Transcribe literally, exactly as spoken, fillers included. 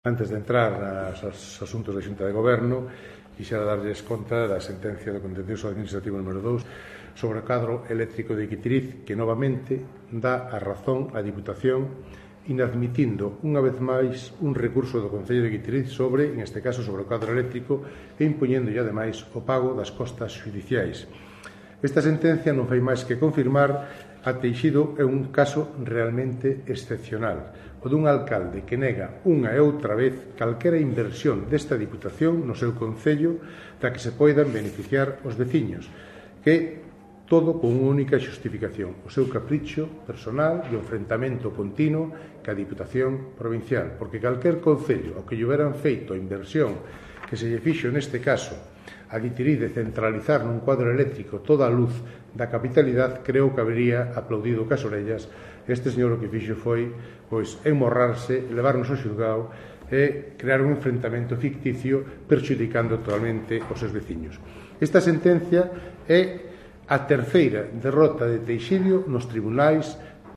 Antes de entrar nos asuntos da Xunta de Goberno, quixera darlles conta da sentencia do Contencioso Administrativo número dous sobre o cadro eléctrico de Guitiriz, que novamente dá a razón á Diputación, inadmitindo unha vez máis un recurso do Concello de Guitiriz sobre, en este caso, sobre o cadro eléctrico e impoñendo ademais o pago das costas xudiciais. Esta sentencia non fai máis que confirmar a Teixido é un caso realmente excepcional, o dun alcalde que nega unha e outra vez calquera inversión desta Diputación no seu concello da que se poidan beneficiar os veciños, que todo con unha única xustificación, o seu capricho personal e o enfrentamento continuo ca Diputación Provincial, porque calquer concello ao que lle hubieran feito a inversión que se lle fixo neste caso a Guitiriz de centralizar nun cuadro eléctrico toda a luz da capitalidade, creo que habería aplaudido cas orellas. Este señor o que fixo foi pois enmorrarse, levarnos ao xulgado e crear un enfrentamento ficticio perxudicando totalmente os seus veciños. Esta sentencia é a terceira derrota de Teixido nos tribunais